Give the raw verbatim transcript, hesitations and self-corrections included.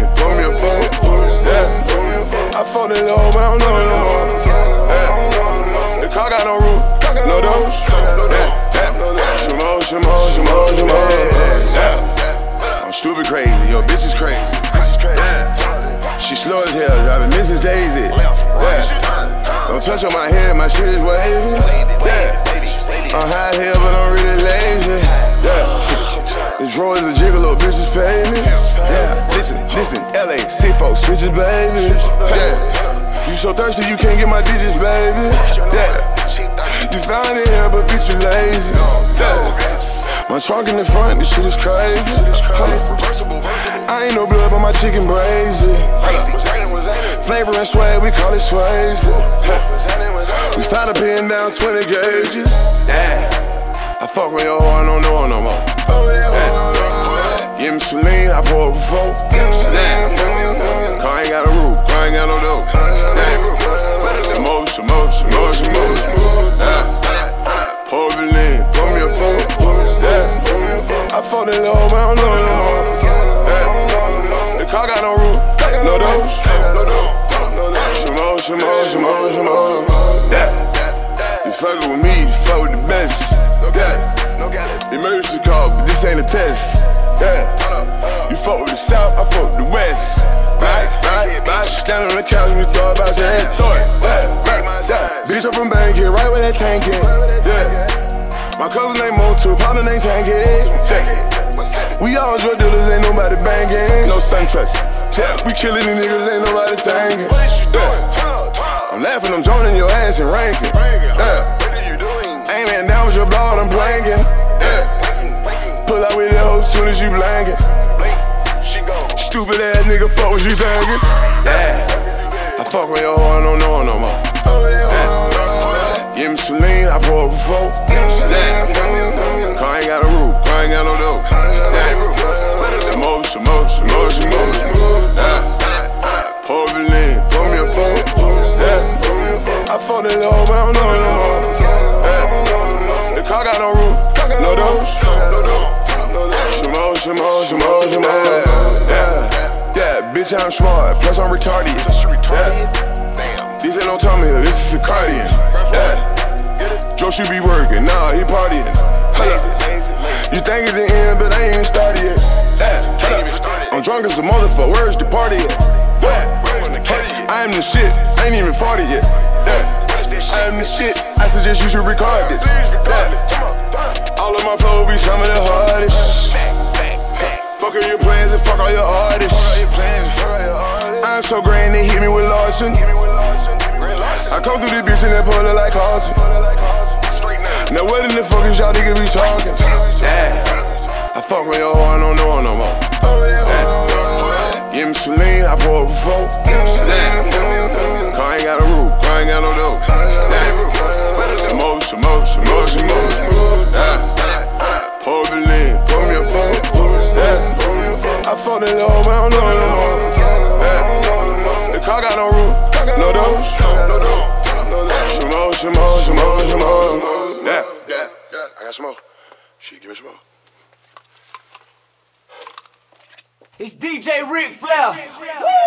throw me a phone. Yeah. I fucked it low, but I don't know it no more. Yeah. The car got no roof, no doors. Shimo, shimo, shimo, shimo. Yeah. I'm stupid crazy, yo, bitch is crazy. Yeah. She slow as hell, driving Missus Daisy. Yeah. Don't touch on my head, my shit is wavy. Yeah. I'm high here, but I'm really lazy. Yeah. The drawers a gigolo, bitches pay me. Yeah. Listen, listen, L A, sick folks, switches, baby. Yeah. You so thirsty, you can't get my digits, baby. Yeah. You found it here, but bitch, you lazy. Yeah. My trunk in the front, this shit is crazy. I ain't no blood, but my chicken brazy. Flavor and swag, we call it Swayze. We found a pin down twenty gauges. Yeah. I fuck with your hoe, I don't know her no more. Yeah. Give me some lean, I pour up a four. Yeah. Car ain't got a roof, car ain't got no door. Yeah. Some more, some more, some more, some more. Yeah. Pour up a lean, pour me a phone. Yeah. I fucked it low, but I don't know it no more. Yeah. The car got no roof, no doors. Shimo, shimo, shimo, shimo. Yeah. You fuckin' with me, you fuck with the best. Yeah. Emergency call, but this ain't a test. Yeah. You fuck with the south, I fuck with the west. Right, right, right. Stand on the couch, we throw about your head. Throw it, yeah, right, yeah. Bitch up from Bankhead, right where that tank is. Yeah. My cousin named Motu, partner named Tanky. Yeah. We all drug dealers, ain't nobody banging. No sun trust. Yeah. We killing these niggas, ain't nobody thinking. Yeah. I'm laughing, I'm joining your ass and ranking. Yeah. Ain't man down with your blood, I'm blanking. Yeah. Pull out with that hoe soon as you blanking. Stupid ass nigga, fuck what you thinking. Yeah. I fuck with your hoe, I don't know her no more. Yeah. Give me some lean, I pour up a four. Yeah. Car ain't got a roof, car ain't got no door. Yeah. Some more, some more, some more, some more. Yeah. Pour up a lean, pour me a phone. Yeah. I fucked it low, but I don't know it no more. Yeah. The car got no roof, no doors. Shimo, shimo, shimo, shimo. Yeah. Yeah, bitch, I'm smart, plus I'm retarded. Yeah. This ain't no Tommy Hill, this is a Cardian. Yeah. Joe should be working, nah, he partying. You think it's the end, but I ain't even started yet. Yeah. I'm drunk as a motherfucker, where's the party at? Yeah. I am the shit, I ain't even forty yet. Yeah. I am the shit, I suggest you should record this. Yeah. All of my flows be some of the hardest. Fuck all your plans and fuck all your artists. I'm so grand, they hit me with Larson. I come through this bitch and that pull it like Carlton. Now what in the fuck is y'all niggas be talking? Yeah. I fuck with your hoe, I don't know her no more. Yeah. Give me some lean, I pour up a four. Yeah. Car ain't got a roof, car ain't got no door. Yeah. Some more, some more, some more, some more. Yeah. Pour up a lean, pour me a phone. Yeah. I fuck it low, but I don't know it no more. Yeah. The car got no roof, no doors. Shimo, shimo, shimo, shimo. Yeah, yeah, yeah. I got some more. Shit, give me some more. It's D J Ric Flair. Woo!